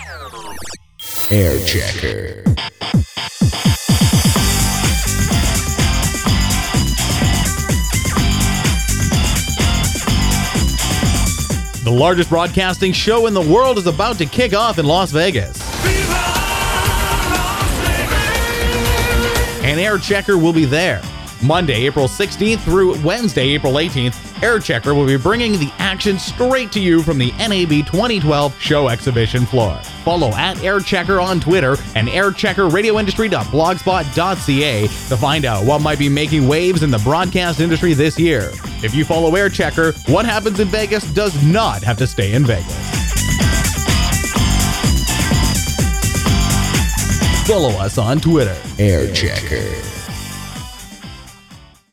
Air Checker. The largest broadcasting show in the world is about to kick off in Las Vegas. And Air Checker will be there. Monday, April 16th through Wednesday, April 18th, Air Checker will be bringing the action straight to you from the NAB 2012 show exhibition floor. Follow at Air Checker on Twitter and aircheckerradioindustry.blogspot.ca to find out what might be making waves in the broadcast industry this year. If you follow Air Checker, what happens in Vegas does not have to stay in Vegas. Follow us on Twitter. Air Checker.